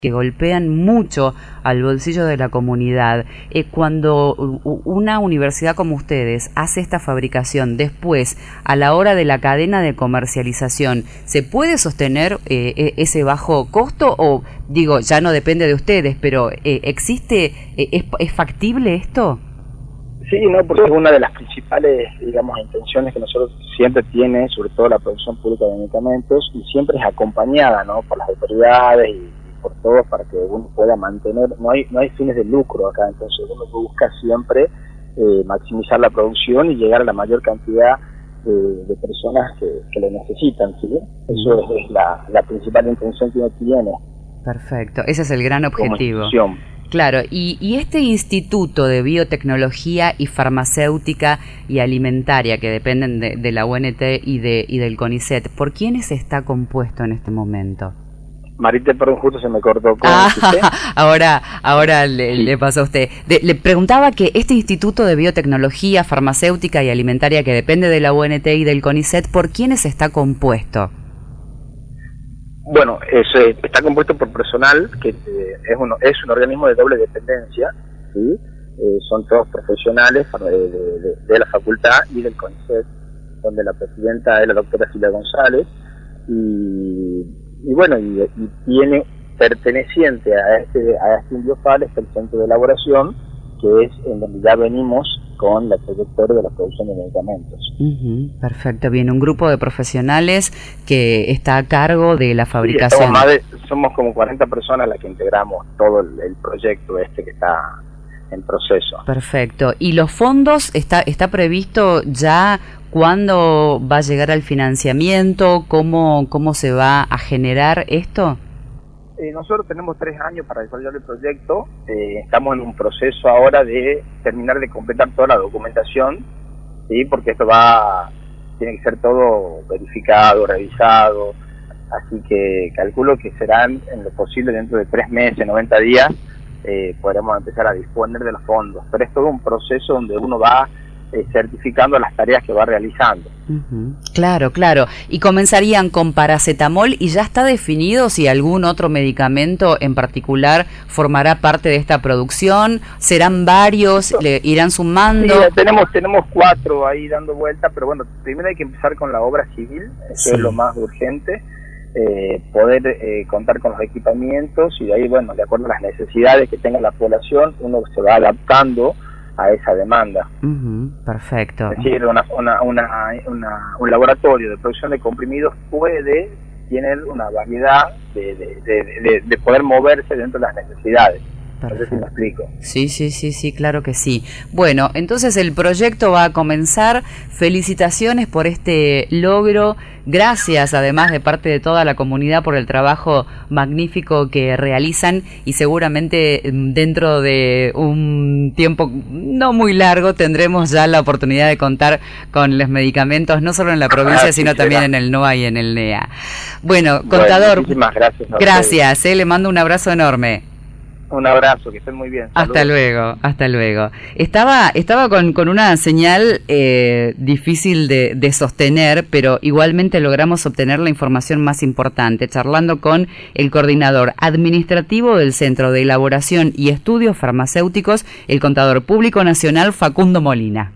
que golpean mucho al bolsillo de la comunidad. Cuando una universidad como ustedes hace esta fabricación, después, a la hora de la cadena de comercialización, ¿se puede sostener ese bajo costo? O, digo, ya no depende de ustedes, pero ¿existe, es factible esto? Sí, no, porque es una de las principales, digamos, intenciones que nosotros siempre tiene, sobre todo la producción pública de medicamentos, y siempre es acompañada, ¿no?, por las autoridades y por todos, para que uno pueda mantener, no hay fines de lucro acá, entonces uno busca siempre maximizar la producción y llegar a la mayor cantidad de personas que lo necesitan, ¿sí? Eso es la principal intención que uno tiene. Perfecto, ese es el gran objetivo. Claro, y este Instituto de Biotecnología y Farmacéutica y Alimentaria, que dependen de la UNT y del CONICET, ¿por quiénes está compuesto en este momento? Marita, perdón, justo se me cortó. Ahora le pasó a usted. Le preguntaba que este Instituto de Biotecnología, Farmacéutica y Alimentaria, que depende de la UNT y del CONICET, ¿por quiénes está compuesto? Bueno, está compuesto por personal que es un organismo de doble dependencia, ¿sí? Son todos profesionales de la facultad y del CONICET, donde la presidenta es la doctora Silvia González, y bueno, y tiene perteneciente a este Indiofal, es el centro de elaboración, que es en donde ya venimos con la trayectoria de la producción de medicamentos. Perfecto, bien, un grupo de profesionales que está a cargo de la fabricación. Sí, somos como 40 personas las que integramos todo el proyecto que está en proceso. Perfecto, ¿y los fondos, está previsto ya cuándo va a llegar al financiamiento? ¿Cómo se va a generar esto? Nosotros tenemos 3 años para desarrollar el proyecto, estamos en un proceso ahora de terminar de completar toda la documentación, ¿sí? Porque esto tiene que ser todo verificado, revisado, así que calculo que serán en lo posible dentro de 3 meses, 90 días, podremos empezar a disponer de los fondos, pero es todo un proceso donde uno va certificando las tareas que va realizando. Claro. Y comenzarían con paracetamol, y ya está definido si algún otro medicamento en particular formará parte de esta producción. ¿Serán varios? ¿Le irán sumando? Sí, tenemos 4 ahí dando vuelta, pero bueno, primero hay que empezar con la obra civil, eso es lo más urgente, poder contar con los equipamientos, y de ahí, bueno, de acuerdo a las necesidades que tenga la población, uno se va adaptando a esa demanda. Perfecto. Es decir, un laboratorio de producción de comprimidos puede tener una variedad de poder moverse dentro de las necesidades. No sé si me explico. Sí, claro que sí. Bueno, entonces el proyecto va a comenzar. Felicitaciones por este logro. Gracias, además, de parte de toda la comunidad por el trabajo magnífico que realizan, y seguramente dentro de un tiempo no muy largo tendremos ya la oportunidad de contar con los medicamentos, no solo en la provincia, sino también en el NOA y en el NEA. Bueno, contador, muchísimas gracias. Gracias, le mando un abrazo enorme. Un abrazo, que estén muy bien. Saludos. Hasta luego. Estaba con una señal difícil de sostener, pero igualmente logramos obtener la información más importante, charlando con el coordinador administrativo del Centro de Elaboración y Estudios Farmacéuticos, el Contador Público Nacional, Facundo Molina.